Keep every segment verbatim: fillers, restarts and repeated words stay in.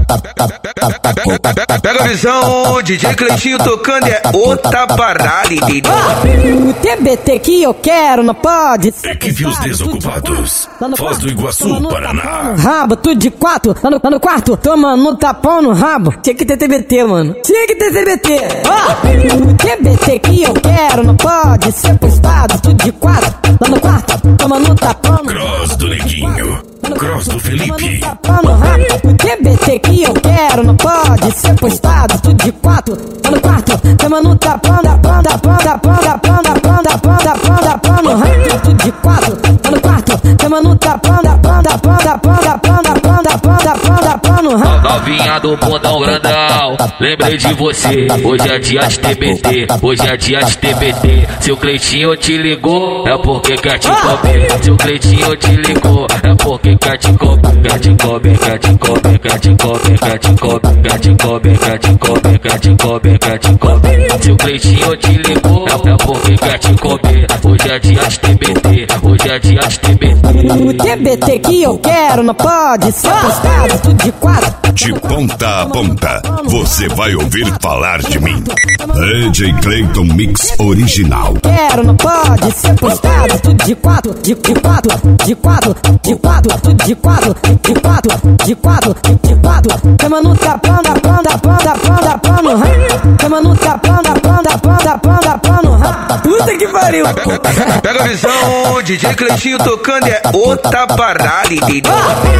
Pega a visão, D J Cleitinho tocando é outra parada, entendeu? O T B T que eu quero não pode ser. Equipe Os Desocupados, Foz do Iguaçu, Paraná. Rabo, tudo de quatro, lá no, lá no quarto, tomando no tapão no rabo. Tinha que ter T B T, mano. Tinha que ter T B T. O T B T que eu quero não pode ser postado, tudo de quatro, lá no quarto, tomando no tapão. Cross do Neguinho, Cross do Felipe. O T B T que eu quero não pode ser postado, tudo de quatro, lá no quarto, tomando tapão, da panda, panda, panda, panda, panda, panda, panda, panda, rabo, tudo de quatro, lá no quarto, tomando tapão, da panda, panda, panda, panda, panda, panda, panda, panda, rabo. Novinha do bundão grandão, lembrei de você. Hoje é dia de T B T, hoje é dia de T B T. Se o Cleitinho te ligou, é porque quer te comer. Se o Cleitinho te ligou, é porque quer te comer. Quer te comer, quer te comer, quer te comer, quer te comer, quer te comer, quer te comer, quer te comer, quer te comer. Se o Cleitinho te ligou, é porque quer te comer. Hoje é dia de T B T, hoje é dia de T B T. O T B T que eu quero não pode ser postado, tudo de quatro. De ponta a ponta, você vai ouvir falar de mim. D J Cleiton Mix Original. Quero, não pode ser postado, tudo de quatro, de, de quatro, de quatro, de quatro, tudo de quatro, de quatro, de quatro, de quatro. Chama no tapão da panda, panda, panda, panda, rabo. Chama no tapão da panda, panda, panda, panda, rabo. Puta que pariu. Pega a visão, D J Cleitinho tocando é outra parada, entendeu?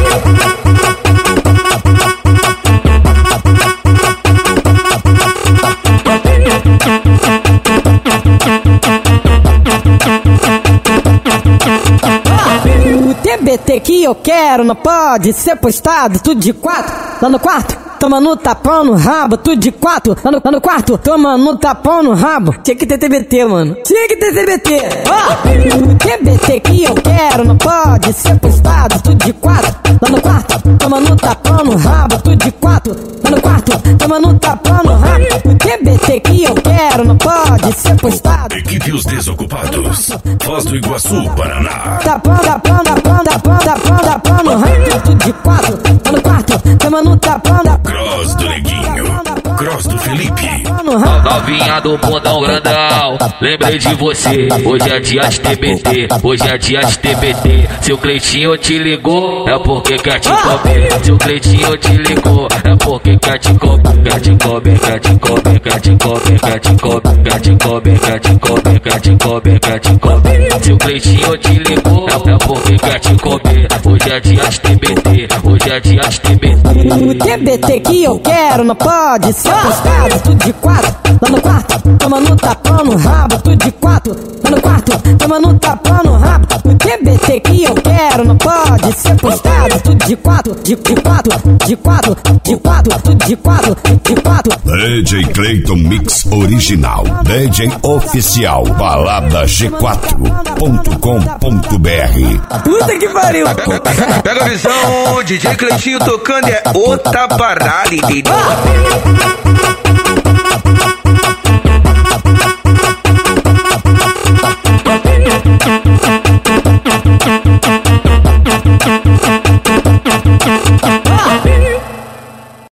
O T B T que eu quero não pode ser postado, tudo de quatro, lá no quarto, tomando tapão no rabo, tudo de quatro, lá no, lá no quarto, tomando tapão no rabo. Tinha que ter T B T, mano. Tinha que ter T B T. O T B T que eu quero não pode ser postado, tudo de quatro, lá no quarto, tomando tapão no rabo, tudo de quatro, lá no quarto, tomando tapão no rabo. O T B T que eu quero não pode ser postado. Equipe Os Desocupados, Foz do Iguaçu, Paraná. Tapão da panda, panda, panda, panda, panda, rabo, tudo de quatro, lá no quarto, tomando tapão da Cross do Neguinho, Cross do Felipe. Novinha do bundão grandão, lembrei de você. Hoje é dia de T B T, hoje é dia de T B T. Se o Cleitinho te ligou, é porque quer te comer. Se o Cleitinho te ligou, é porque quer te comer. Quer te comer, quer te comer, quer te comer, quer te comer, quer te comer, quer te comer, quer te comer, quer te comer. Se o Cleitinho te ligou, é porque quer te comer. Hoje é dia de T B T, hoje é dia de T B T. O T B T que eu quero não pode ser postado, tudo de quatro, lá no quarto, tomando tapão no rabo, tudo de quatro, lá no quarto, tomando tapão no rabo. O T B T que eu quero não pode ser postado, tudo de quatro, de, de quatro, de quatro, de quatro, tudo de quatro, de quatro. D J Cleiton Mix Original, D J Oficial, balada G quatro ponto com ponto B R. Puta que pariu. Pega a visão, D J Cleitinho tocando é outra parada, entendeu?